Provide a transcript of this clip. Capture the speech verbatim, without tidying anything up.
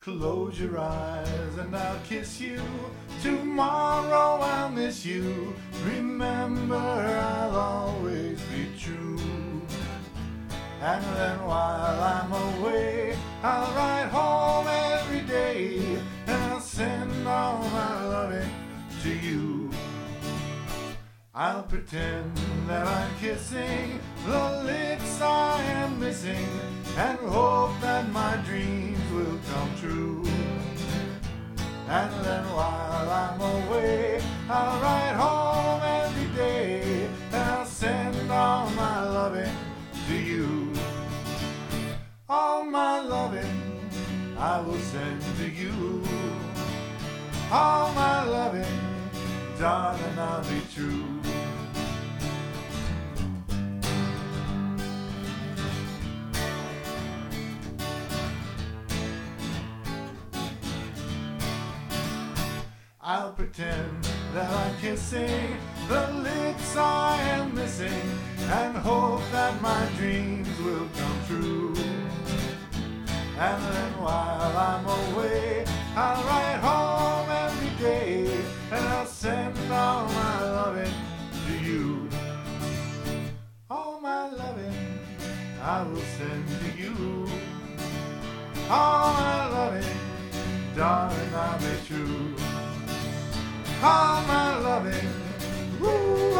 Close your eyes and I'll kiss you. Tomorrow I'll miss you. Remember, I'll always be true. And then while I'm away, I'll write home every day, and I'll send all my loving to you. I'll pretend that I'm kissing the lips I am missing, and hope that my dreams will come true. And then while I'm away, I'll write home every day, and I'll send all my loving to you. All my loving I will send to you. All my loving, darling, I'll be true. I'll pretend that I'm kissing the lips I am missing, and hope that my dreams will come true. And then while I'm away, I'll write home every day, and I'll send all my loving to you. All my loving I will send to you. All my loving, darling, I'll be true. All my loving, woo.